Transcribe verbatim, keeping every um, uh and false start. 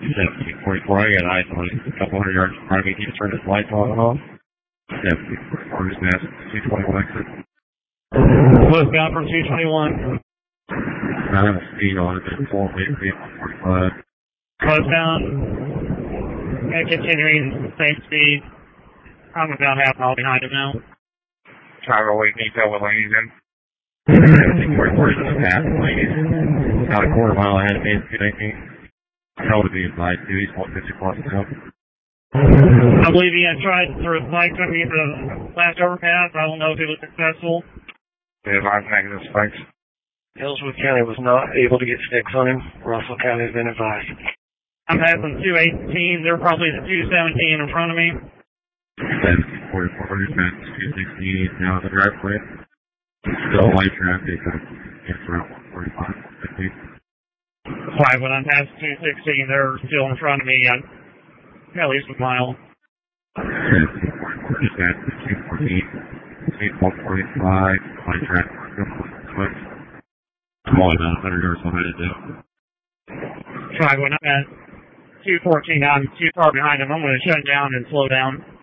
seventeen forty-four, I got eyes on it. A couple hundred yards in front of me. Can you turn this light on and off? seventeen forty-four, just mass two twenty-one exit. Westbound from two twenty-one. I have a speed on it, it's four fifty, forty-five. Westbound. And continuing same speed. I'm about half mile behind him now. Driver wait, can you tell what lane he's in? seventeen forty-four, just past the lane. About a quarter mile ahead of me, two nineteen. Tell to be advised, too, he's one fifty plus now. I believe he had tried to reflect on me the last overpass. I don't know if he was successful. Yeah, mine's negative spikes. Ellsworth County was not able to get sticks on him. Russell County has been advised. I'm passing two eighteen. They're probably the two seventeen in front of me. seventeen forty-four, just past two sixteen, now at the driveway. Still light traffic, it's around one forty-five, fifty. Right, when I'm past two sixteen, they're still in front of me. I'm at least a mile. seventeen forty-four, just past two fourteen, one forty-five, light traffic, quick. I'm only about one hundred yards behind it now. Right, when I'm at two fourteen, I'm too far behind him. I'm going to shut down and slow down.